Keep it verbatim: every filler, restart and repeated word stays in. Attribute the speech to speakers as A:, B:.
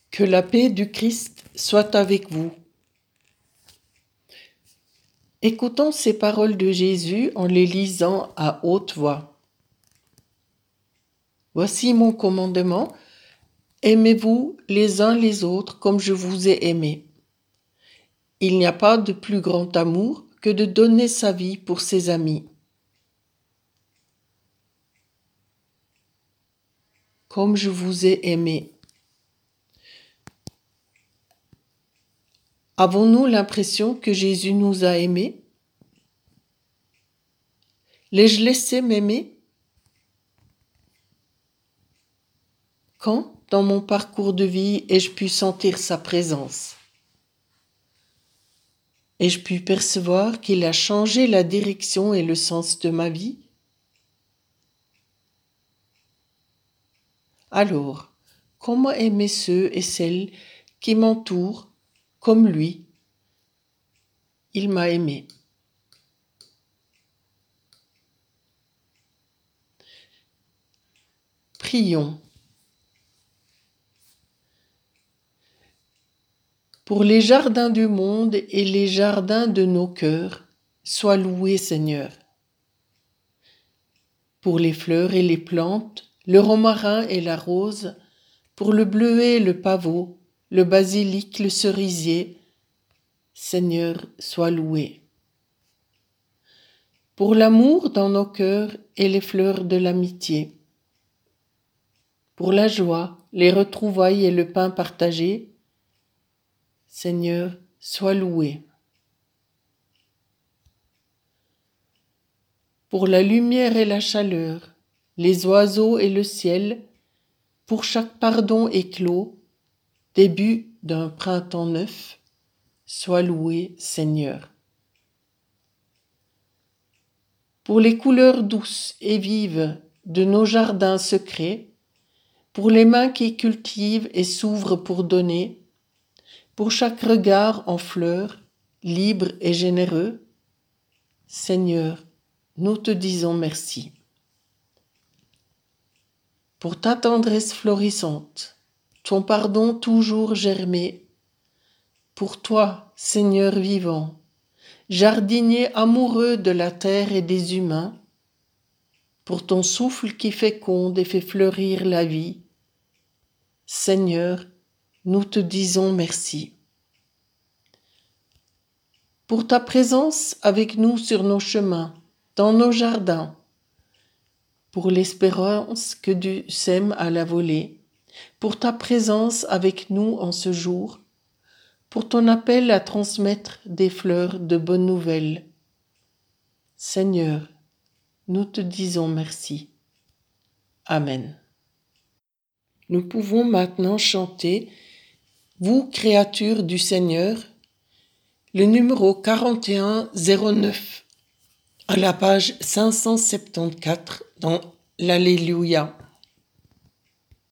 A: Que la paix du Christ soit avec vous. Écoutons ces paroles de Jésus en les lisant à haute voix. Voici mon commandement, aimez-vous les uns les autres comme je vous ai aimé. Il n'y a pas de plus grand amour que de donner sa vie pour ses amis. Comme je vous ai aimé. Avons-nous l'impression que Jésus nous a aimés? L'ai-je laissé m'aimer? Quand, dans mon parcours de vie, ai-je pu sentir sa présence? Ai-je pu percevoir qu'il a changé la direction et le sens de ma vie? Alors, comment aimer ceux et celles qui m'entourent comme lui? Il m'a aimé. Prions. Pour les jardins du monde et les jardins de nos cœurs, sois loué, Seigneur. Pour les fleurs et les plantes, le romarin et la rose, pour le bleuet et le pavot, le basilic, le cerisier, Seigneur, sois loué. Pour l'amour dans nos cœurs et les fleurs de l'amitié, pour la joie, les retrouvailles et le pain partagé, Seigneur, sois loué. Pour la lumière et la chaleur, les oiseaux et le ciel, pour chaque pardon éclos, début d'un printemps neuf, sois loué, Seigneur. Pour les couleurs douces et vives de nos jardins secrets, pour les mains qui cultivent et s'ouvrent pour donner, pour chaque regard en fleurs, libre et généreux, Seigneur, nous te disons merci. Pour ta tendresse florissante, ton pardon toujours germé, pour toi, Seigneur vivant, jardinier amoureux de la terre et des humains, pour ton souffle qui féconde et fait fleurir la vie, Seigneur, nous te disons merci. Pour ta présence avec nous sur nos chemins, dans nos jardins, pour l'espérance que tu sèmes à la volée, pour ta présence avec nous en ce jour, pour ton appel à transmettre des fleurs de bonnes nouvelles. Seigneur, nous te disons merci. Amen. Nous pouvons maintenant chanter « Vous, créatures du Seigneur », le numéro quarante et un zéro neuf, à la page cinq cent soixante-quatorze dans l'Alléluia.